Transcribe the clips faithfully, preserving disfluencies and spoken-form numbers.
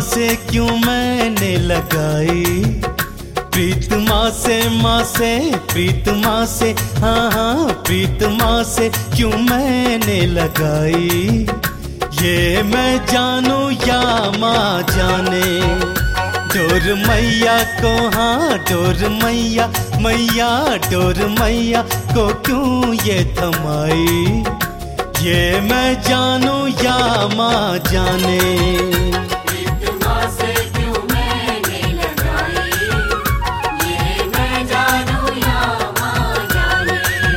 से क्यों मैंने लगाई, प्रीत माँ से माँ से प्रीत माँ से, हाँ हाँ प्रीत माँ से क्यों मैंने लगाई। ये मैं जानूं या माँ जाने, डोर मैया को, हाँ डोर मैया मैया डोर मैया को क्यों ये थमाई। ये मैं जानूं या माँ जाने, प्रीत माँ से क्यों मैंने लगाई, ये मैं जानूं या माँ जाने।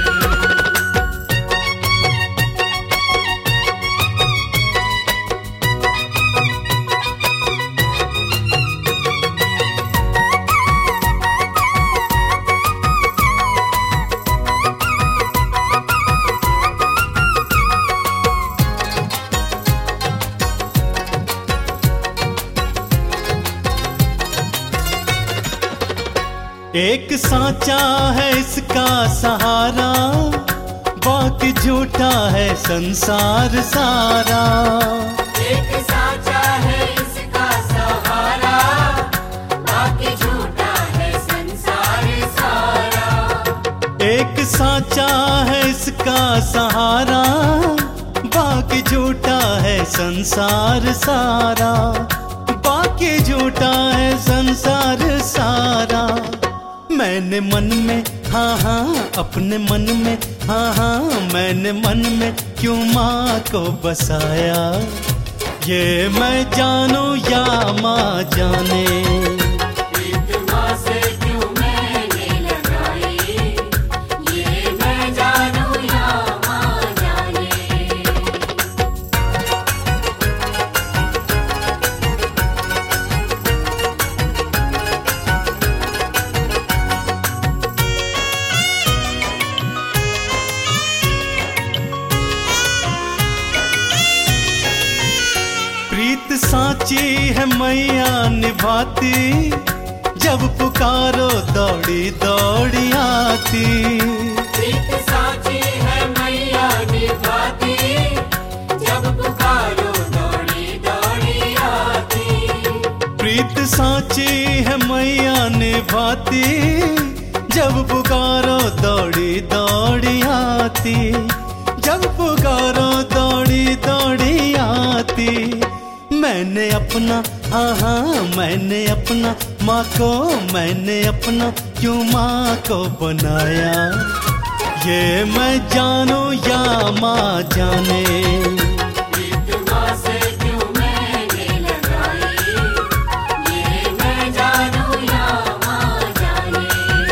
एक सांचा है इसका सहारा, बाकी झूठा है संसार सारा। एक साचा है इसका सहारा, बाकी झूठा है संसार सारा। एक सांचा है इसका सहारा, बाकी झूठा है संसार सारा। बाकी झूठा है संसार सारा। मैंने मन में, हाँ हाँ अपने मन में, हाँ हाँ मैंने मन में क्यों माँ को बसाया। ये मैं जानूं या माँ जाने, प्रीत माँ से क्यों मैंने लगाई, ये मैं जानूं या माँ जाने। प्रीत साची है मैया निभाती, जब पुकारो दौड़ी दौड़ी आती। प्रीत साची है मैया निभाती, जब पुकारो दौड़ी दौड़ी आती। प्रीत साची है मैया निभाती, जब पुकारो दौड़ी दौड़ी आती। जब पुकारो दौड़ी दौड़ी आती। मैंने अपना, हाँ हाँ मैंने अपना माँ को, मैंने अपना क्यों माँ को बनाया। ये मैं जानूं या माँ जाने, प्रीत माँ से क्यों मैंने लगाई, ये मैं जानूं या माँ जाने।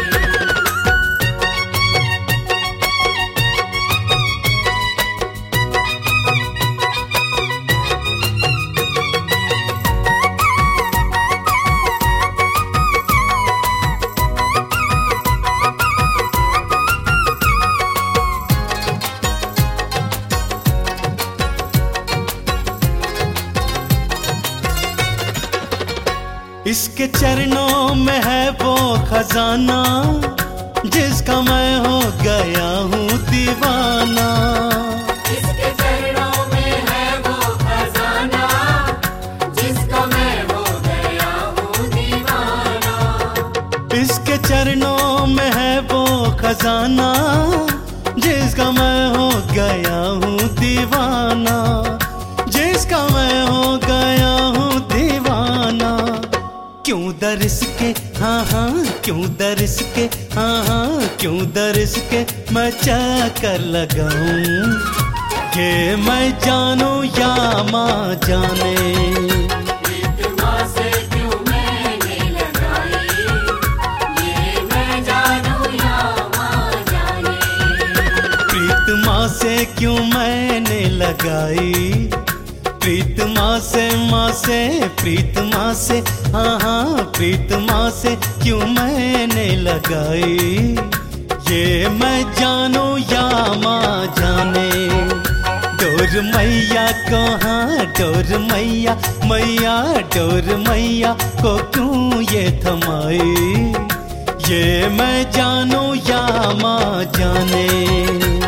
इसके चरणों में है वो खजाना, जिसका मैं हो गया हूँ दीवाना। इसके चरणों में है वो खजाना, जिसका मैं हो गया हूँ दीवाना। इसके चरणों में है वो खजाना, जिसका मैं हो गया हूँ दीवाना। जिसका मैं हो गया हूँ दीवाना। क्यों दरिस के, हाँ हाँ क्यों दरिस के, हाँ हाँ क्यों दरिस के मैं चक्कर लगाऊं। ये मैं जानूं या माँ जाने, प्रीत माँ से क्यों मैंने लगाई, ये मैं जानूं या माँ जाने। प्रीत माँ से क्यों मैंने लगाई। प्रीत माँ से माँ से प्रीत माँ से, हाँ हाँ प्रीत माँ से क्यों मैंने लगाई। ये मैं जानूं या माँ जाने, डोर मैया को, हाँ डोर मैया मैया डोर मैया को क्यों ये थमाई। ये मैं जानूं या माँ जाने।